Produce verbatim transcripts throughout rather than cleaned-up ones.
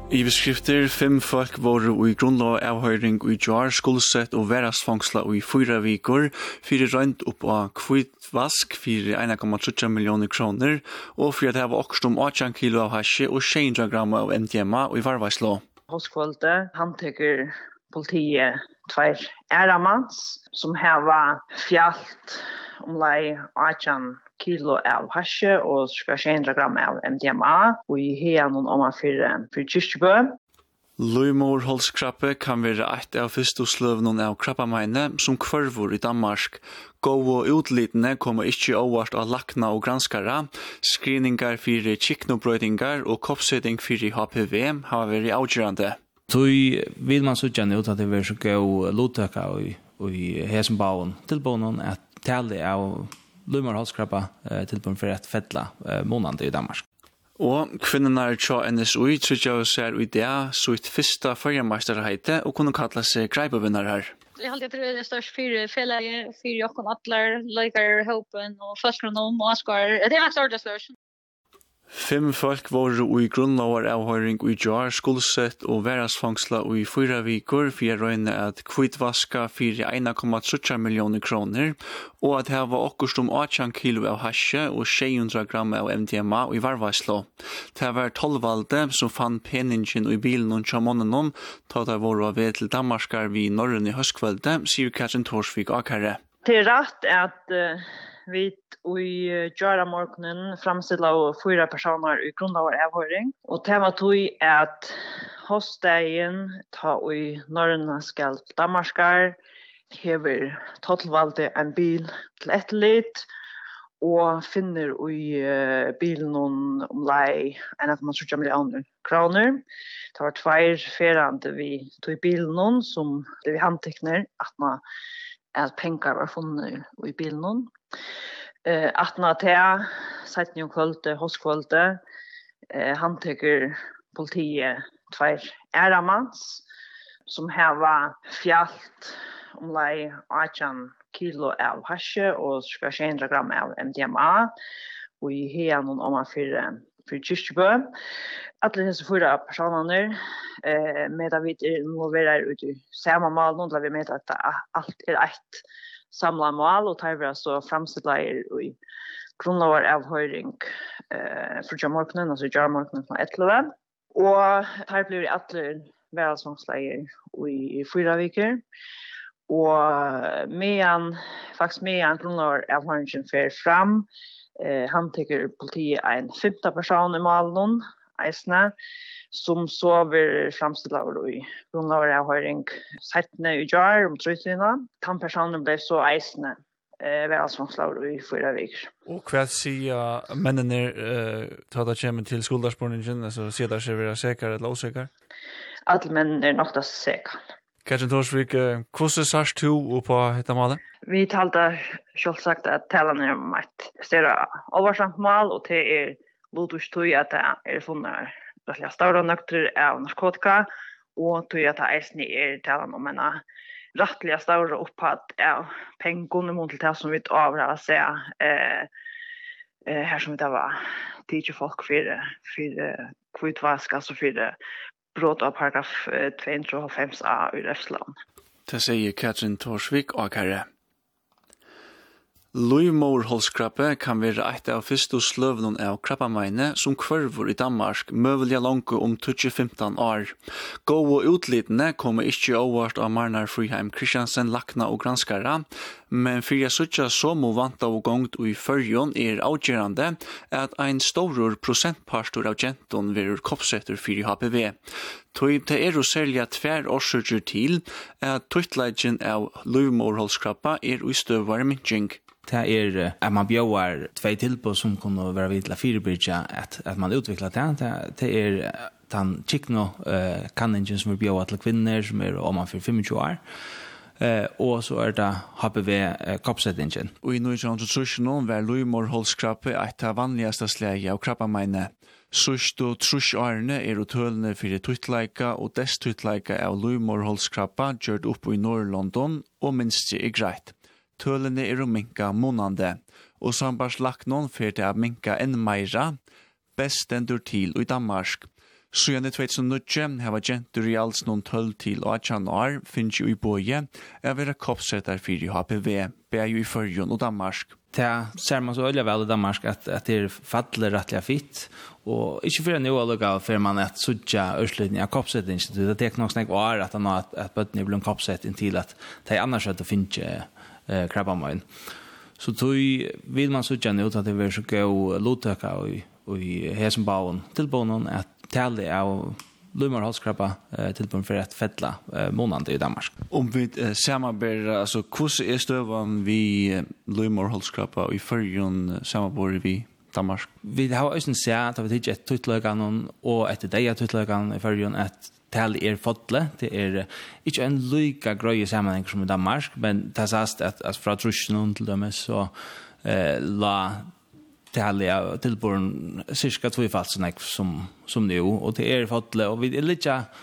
I beskrifter fem folk var i grunnlov avhøring i jar skolsett og værasfangsla i fyra viker, fire rønt opp av kvitvask for en komma tre millioner kroner, og for at det var okst om åtte kilo av hasje og tjue hundre gram av M D M A i varveislå. Hos kvalitet, han teker politiet tver æramanns, som heva fjalt om lei åtte kilo av hasje og tjue hundre gram av M D M A, og i hea noen om for, for Kyrkjebø. Livmorhalskrabbe kan være et av første sløvene av krabbemeine som kvarvor i Danmark. Gå og utlitene kommer ikke overvart av lakna og granskere. Screeningar for kiknobrøytingar og koppsetting for H P V har vært avgjørende. Så vil man så gjerne ut at det vil så gå lottøkka i hesenbauen til bonen at tale av livmorhalskrabbe til bonen for et fettla månande i Danmark. Og kvinnerne til N S U tror ser i det så et første førjemeisterheite og kunne kalla seg greibevinner her. Jeg har alltid det største fire felleie, fire jokken atler, leikere, håpen og førstrenom og askar. Det er nok største største. Fem folk var i grunnlovar avhøring i jar skolsett og værasfangsla i fyra viker for å røyne at kvitvaska for en komma tre millioner kroner, og at det var okkurst om åtte kilo av hasje og tjue hundre gram av M D M A i varveislå. Det var tolvvalde som fann penningen i bilen og tjamonen ta det var av ved til Danmarskar vi norren i høstkvelde, sier Katrin Torsvik Akare. Det er rett at uh, vi i Jara morgenen framstilla og fyra personer i grunnlovar avhøring, og tema tog at hosdagen ta i norrena skal Danmarskar hever totalvalde en bil til etterlitt, og finner i uh, bilen om, om lei en komma tre millioner kroner. Det var tveir ferande vi tog i bilen som det vi handtekner at man at pengar var funnet i bilen. Uh, atna til seiten jo kvølte, hos kvølte, uh, han teker politiet tveir æramanns, som heva fjalt om lei åtte kilo av hasje og tjue hundre gram av M D M A, og i hea noen om for, for Kyrkjebø. Alle disse fyra personene uh, med at vi involverer ut i samme mal, nå la vi med at alt er ett samla mål og tar vi altså framstidleier i grunnlovar avhøring eh, for jamorkenen, altså jamorkenen fra Etleve. Og tar blir alle værelsvangsleier i fyra viker. Og medan, faktisk medan grunnlovar avhøringen fer fram, eh, han teker politiet en femte person i malen, eisne, som så vil framstilla i grunnlovar avhøring settene i jar om truttina. Den personen ble så eisende eh, ved allsvangslaur i fyra viker. Og hva sier mennene uh, ta det kommer til skoldarspåringen, altså sier det seg være sikker eller ossikker? Alle mennene er nok da sikker. Katrin Torsvik, uh, hvordan sars du på dette malet? Vi talte selvsagt at talene er om et større oversamt mal, og det er lodus tog at det er funnet rettelig større nøkter av narkotika, og tog at det eisne er talen om en rettelig større opphatt av pengene mot det som vi tar over å se eh, eh, her som det var tidlig folk for, for kvitvask, altså for brott av paragraf to hundre og halvfems A i Refsland. Det sier Katrin Torsvik og Akare. Livmorhalskrabbe kan være et av første sløvnen av krabbemeine som kvarvor i Danmark, møvelige langt om tjue femten år. Gå og utlitene kommer ikke overvart av Marnar Friheim Kristiansen, Lakna og Granskara, men for jeg sutja så må vanta og gongt i førjon er avgjørende at en stor prosentpastor av genton verur koppsetter for H P V. Det er jo særlig tver årsøker til at tøytleidjen av livmorhalskrabbe er i støvare minking. Det er at man bjøver tvei tilbud som kunne være vidt til å firebridge at, at man utvikler det. Det, det er den kikno uh, kanningen som er bjøver til kvinner som er om man for tjuefem år. Uh, og så er det H P V-koppsettingen. Og i nitton tusen var livmorhalskrabbe et av vanligste slag av krabbemeine. Sust og trus årene er utølende for tuttleika og destuttleika av livmorhalskrabbe gjørt opp i Nord-London og minst er greit. Tølene er å minka månande, og sambars lagt noen for det å minka enn meira, best endur til i Danmark. Så igjen i tjugohundranio har gentur i alls noen tolv til åttan år finnes jo i boje er være koppsetter for H P V, be jo i Førjun og Danmark. Det ser man så øyelig vel i Danmark at, at det er fattelig rettelig fitt, og ikke for en jo alluga for man at sudja ørslytning av koppsettinstituttet, det er ikke nok snakk var at han har at, at bøttene blir en koppsetting til at det er annars at det finnes eh, krabbamøyen. Så tog vil man sudja nå at det vil så gå lottøka og i hesenbauen til bonen at tale av lumorholskrabba eh, til bonen for et fettla eh, månande i Danmark. Om vi eh, samarbeid, altså hvordan er støvann vi eh, lumorholskrabba og i Førjun samarbeid vi Danmark? Vi har også sett at vi tidser et tuttløkene og etter deg tuttløkene i Førjun at tale er fotle. Det er ikke en lyka grøye sammenheng som i Danmark, men det er sagt at, at fra trusjonen til dem så eh, la tale av tilborden cirka tvifalt som, som nu, og det er fotle, og vi er litt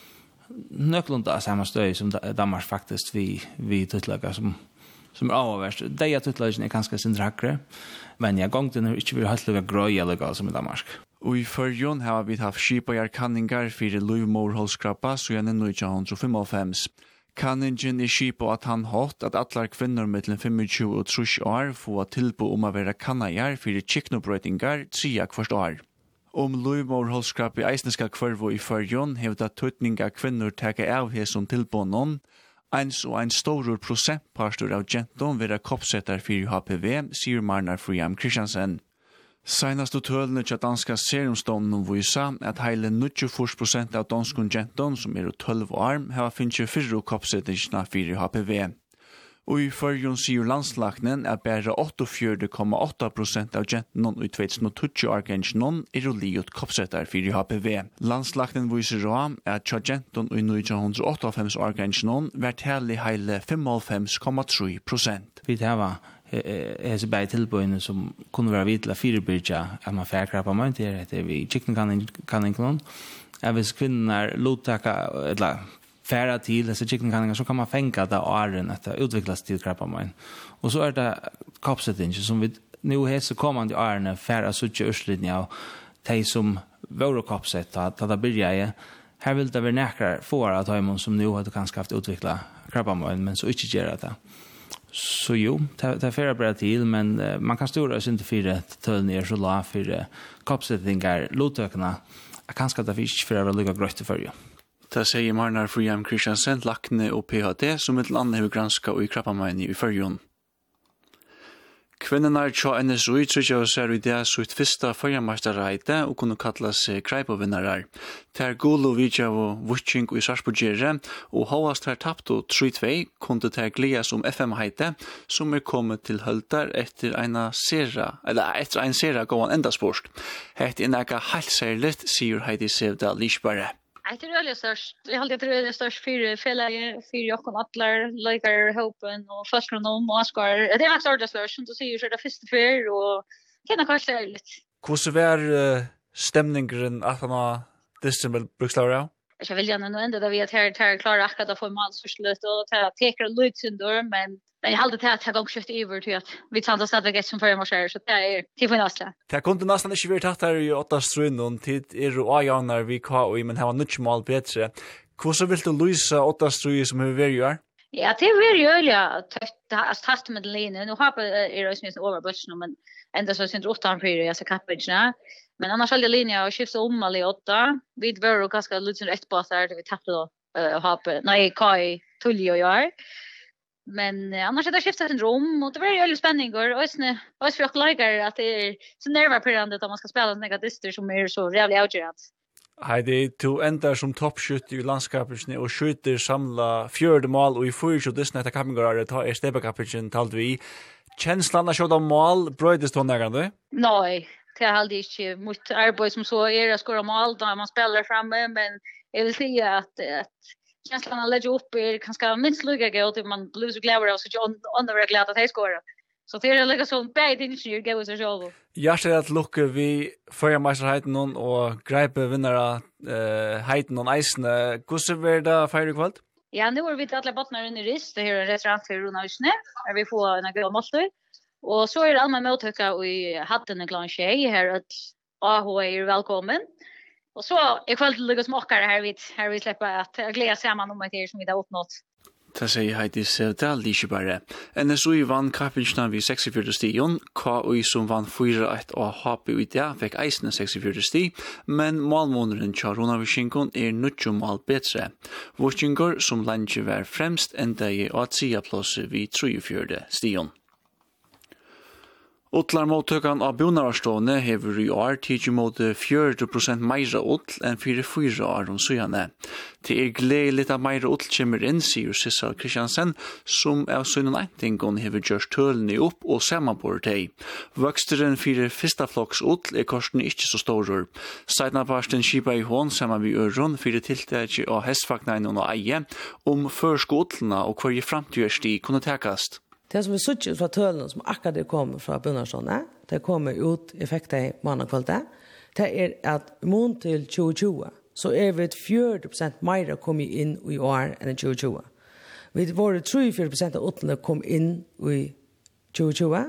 nøklunda av samme støy som Danmark faktisk vi, vi tuttløkene som som er avverst. De er tuttløkene er ganske sindrakre, men jeg gong den har ikke vært helt lukka grøye legal som i Danmark. Og i Førjun har vi haft skip og kanningar for livmorholskrabba, så gjerne nittonhundrafemtiofem. Kanningen er skip og at han hatt at atler kvinner mellom tjugofem og tretti år få tilbo om å være kannajar for kiknobrøytingar tria kvart år. Om livmorholskrabba i eisneska kvarvo i Førjun hevda tøtning av kvinner teka av hesson tilbånden, eins og ein stor prosentpastor av genton vera koppsetter for H P V, sier Marnar Friam Christiansen. Senast og tølene til danska serumstånden viser at heile nittiofyra prosent av danskun genton som er tolv år har finnet fyrre koppsettingsna for H P V. Og i Førjun sier landslagnen at bare åttiofyra komma åtta prosent av gentonen i tjugohundratjugo-årgengen er liot koppsetter for H P V. Landslagnen viser også at tja genton i nittonhundraåttiofem-årgengen var tale heile fimogfem komma tre prosent. Vi har hese bei tilbøyene som kunne være vidt til å firebyrja at man fær krabba møy til etter vi kikkenkanningen. Ja, hvis kvinnen er lottaka, eller færa til disse kikkenkanninger, så kan man fenga det åren etter utviklas til krabba møy. Og så er det koppsettinger som vi nå hese kommande årene færa suttje urslidning av de som våre koppsett, da det byrja i. Her vil det være nekrar for at høymon som nå hadde kanskje haft utvikla krabba møy, men så ikke gjør det. Så jo, det er færre bra til, men uh, man kan stora oss inte fyra tøllen er så la for uh, koppsettingar lottøkene. Jeg kan skadda fisk for å være lukka grøyt til førje. Det sier Marnar Friam Christiansen, Lakne og P H D, som et land har granska og i krabbamøyne i Førjun. Kvinnerne tja N S U trykja og ser i det sutt fyrsta førjameisterreide og kunne kalla seg kreipovinnarar. Ter golo vidja og vutching i Sarsbogere, og hovast her tapto tre två kunne ter glias om F M-heite, som er kommet til høldar etter eina sera, eller etter ein sera gåan endasport. Hett er nekka heilt særligt, sier Heidi Sevda Lisbare. Jeg tror det er størst. Jeg halte det er størst for felleie, for jokken atler, leikar, hopen og førstronom og askar. Det er nok størst størst, som du sier, så er det første fyr, og kjenner kanskje det er litt. Hvordan var uh, stemningen at han har disse med brukslager av? Jeg vil gjerne nå enda da vi at her, her klarer akkurat å få malsforslut og til å teke lydsynder, men Men jeg halte til at jeg gong kjøft iver til at vi tante stadigvæk et som fører marsjer, så det er tid for næste. Det kunne nesten ikke vært tatt her i åtta strun, og tid er jo avgjørende vi K I, men her var nødt mal bedre. Hvordan vil du lyse åtta strun som vi vil gjøre? Ja, det er veldig øyelig at tatt med den linjen. Nå har jeg også minst over bøtsen, men enda så synes åtta han fyrer, jeg ser kappbøtjene. Men annars er det linjen å skifte om alle i åtta. Vi var jo ganske litt sånn rett på at det vi tappte da, nei, K I tullig å gjøre. Men eh, annars är det skiftat en rum och det var ju väldigt spännande och ösne och för att lägga att det är så nervpirrande att man ska spela en negatister som är så jävligt outgörande. Heidi, du endar som toppskytt i landskapet og skjuter samla fjörde mål og i fyrir og dessna etter kappingar ta er stebakappingen talt vi. Kjenslan av skjøtta mål brøydes du nærmere? Nei, det er aldri ikke mot arbeid som så er å skåre mål da man spelar framme, men jeg vil si at, at känslan att lägga upp är ganska minst lugga gott man blir så glad av så John on the regular att han skorar. Så det är lika så bad inte ju gå så själv. Jag ser att lucka vi för mästerheten någon och gripe vinnare eh heten någon isen. Hur ser det där för kväll? Ja, nu är vi alla bottnar in i rist. Det här är restaurang för Ronasne. Där vi får en god måltid. Och så är det allmän mottagare i hatten en glas tjej här att A H är välkommen. Och så är kvällen lika smakar här vi här vi släpper att glädja samman om att det som vi har uppnått. Det sier Heidi Sevdal ikke bare. N S U I vann kappingene ved seksogfyrre stigen, K U I som vann fire ett og H P U I D fikk eisende seksogfyrre sti, men målmåneren til Ronavishinkon er nødvendig mål bedre. Vishinkor som landet var fremst enda i Atsia-plåset ved treogfyrre stigen. Utlar mottøkan av Bonarstående hever i år tidlig mot fjørti prosent meira utl enn fire fyra år om søgjane. Det er gledelig at meira utl kommer inn, sier Sissel Kristiansen, som av søgnen eintingon hever gjørst tølene opp og samanbord teg. Vøksteren fire fyrsta flokks utl er korsen ikke så storur. Seidnaparsten skipa i hånd saman vi øron fire tiltækje av hestfagnainen og eie om førske utlene og hver i framtidsti kunne tekast. Det som vi sitter ut fra tølene som akkurat kommer fra Bunnarsson, det kommer ut effekter i månedkvalitet, det er at mån til tjue tjue, så er vi fjørti prosent mer kommet inn i år enn i tjue tjue. Vi var treogfyrre prosent av åttende kom inn i tjue tjue,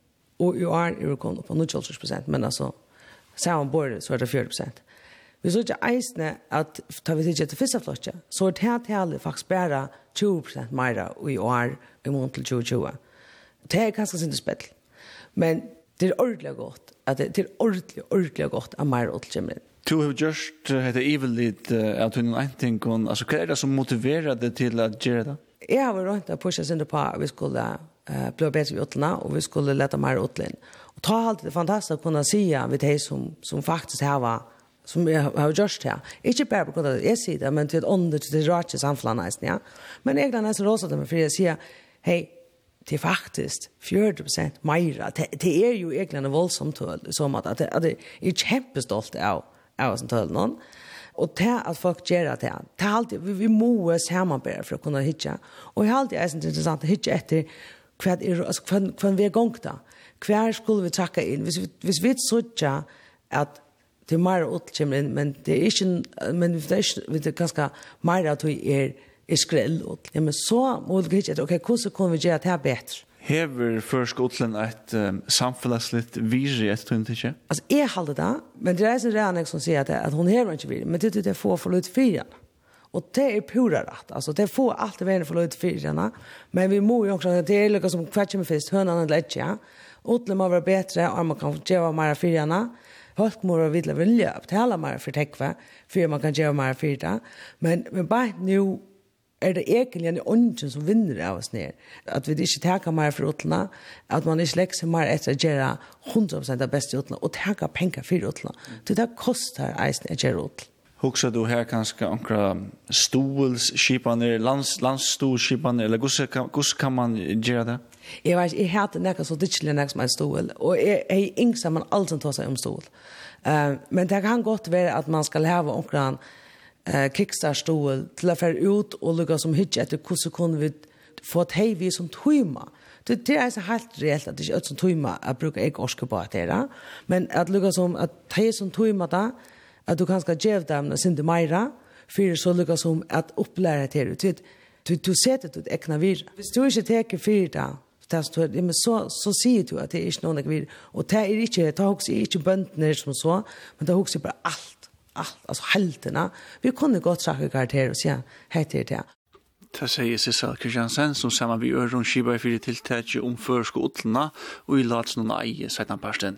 og i år er vi kommet på nittiåtte prosent, men altså, sammen både så er det fjørti prosent. Vi så ikke eisende at tar vi til til første flottet, så er det tallet faktisk bare tjue prosent mer i år i mån til tjue tjue. Det er ganske sinne spill. Men det er ordentlig godt, at det er ordentlig, ordentlig godt at mer åtkommer inn. Du har gjort dette ivelit av tunnen eintingon, altså hva er det som motiverer det til å gjøre det? Jeg har vært å pushe sinne på at vi skulle uh, bli bedre ved åtlene, og vi skulle lette mer åtlene. Og ta alt det fantastisk å kunne si ved de som, som faktisk har som jeg har gjort det. Ikke bare på grunn av jeg sier det, men til et ånder til det rart i samfunnet. Ja. Men jeg er nesten råd til meg, for jeg sier, hei, det er faktisk fjørti prosent mer. Det, det er jo egentlig en voldsom tøl, som at, at, at jeg er kjempestolt av, av sånn tøl noen. Og det at folk gjør det, det er alltid, vi, vi må samarbeide for å kunne hitje. Og jeg har alltid er interessant å hitje etter hva er, altså, hva, hva vi er gongt da. Hva skulle vi takke inn? Hvis, hvis vi sørger at det er mer utkjemmer inn, men det er ikke, men det er ikke, det er ganske mer at vi er, er skrell ut. Ja, men så må vi ikke, ok, hvordan kan vi gjøre det her bedre? Hever først utlen et um, samfunnslitt virre etter tunnet ikke? Altså, jeg halder det, men det er så redan som sier at, at hun hever ikke virre, men det er det få for løyt fire. Og det er pura rett, altså, det får alltid være for løyt fire, men vi må jo også, det er litt som hvert kommer først, hønene er lett, ja. Utlen må være bedre, og man kan gjøre mer fire, folk må vilja vilja betala mer för täckva för man kan göra mer för det. Men men bara nu är det egentligen ungen som vinner av oss ner. Att vi inte tar mer för utlna, att man inte lägger mer efter att göra hundra procent av bästa utlna och ta pengar för utlna. Det där kostar eisen att göra utl. Huxar du här kanske ankra stolsskipaner, lands landsstolsskipaner eller hur kan man göra det? Jeg vet, jeg hater nekka så dittelig nekka som en stol, og jeg er yngsa man alt som tar seg om stol. Uh, men det kan godt være at man skal hava omkran uh, kickstartstol til å fære ut og lukka som hitje etter hvordan kunne vi få et hei vi som tøyma. Det, det er så helt reelt at det ikke er som tøyma at bruker jeg orske på at det er, men at lukka som at hei som tøyma da, at du kan skal gjøre dem sin til meira, for så lukka som at opplære til det. Du, du setter det ut ekna vir. Hvis du ikke teker fyrir da, men så, så sier du at det er ikke noen ekvir. Og det er ikke, det er ikke bøndene som så, men det er bare alt, alt, altså heltene. Vi kunne godt sakke karakter og si, hei til det. Det sier Sissel Kristiansen, som sammen vi ører om skibar fyrir tiltætje om førske utlene, og i lats noen eie seitenparsten.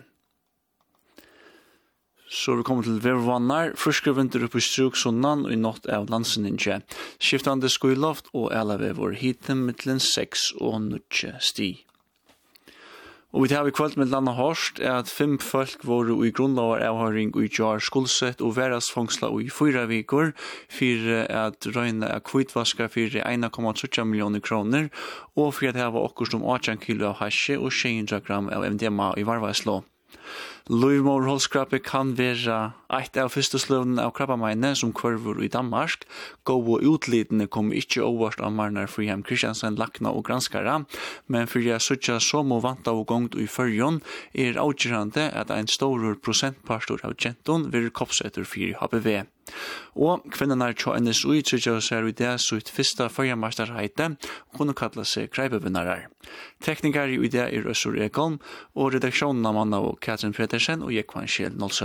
Så vi kommer til vervannar, friske vinter oppe i Struksundan og i nått av landseninje. Skiftande skoiloft og elavever hiten mittlen seks og nutje sti. Og vi tar vi kvalt med landa hårst er at fem folk var i grunnlavar avhøring og i jar skolsett og væras fangsla og i fyra vikor for at røyna er kvitvaska for en komma tre millioner kroner og for at det var akkurat om åtte kilo av hasje og tjuehundre gram av M D M A i varvaislå. Løyvmorholdskrappe kan være eit av første sløvnen av krabbameine som kvarver i Danmark. Gå og utlidene kom ikke overst av Marnar Frihem Kristiansen, Lakna og Granskara, men for jeg søtja så må vanta og gongt i førjon er avgjørende at en stor prosentpastor av genton vil koppsetter for H P V. Og kvinnerne til N S U I trykker seg i det sitt første førjemasterheite og kunne kalla seg kreibevinnarer. Teknikere i det er Øssur Ekholm og redaksjonen av Manna og Katrin Petersen og Jekvann Kjell Nolsø.